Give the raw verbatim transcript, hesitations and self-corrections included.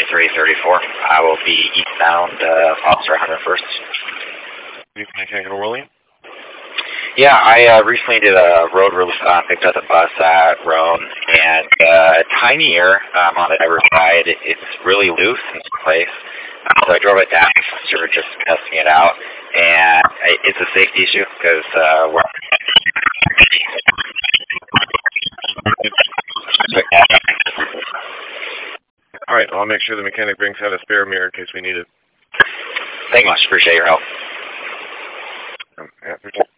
three thirty-four. I will be eastbound uh, Officer one hundred first. Mechanic William? Yeah, I uh, recently did a road roof, uh, picked up the bus at Rome, and uh, tiny air um, on the driver's side. It, it's really loose in place. Uh, so I drove it down, sort of just testing it out, and I, it's a safety issue because uh, we're all right, I'll make sure the mechanic brings out a spare mirror in case we need it. Thank you much. Appreciate your help. Um, yeah,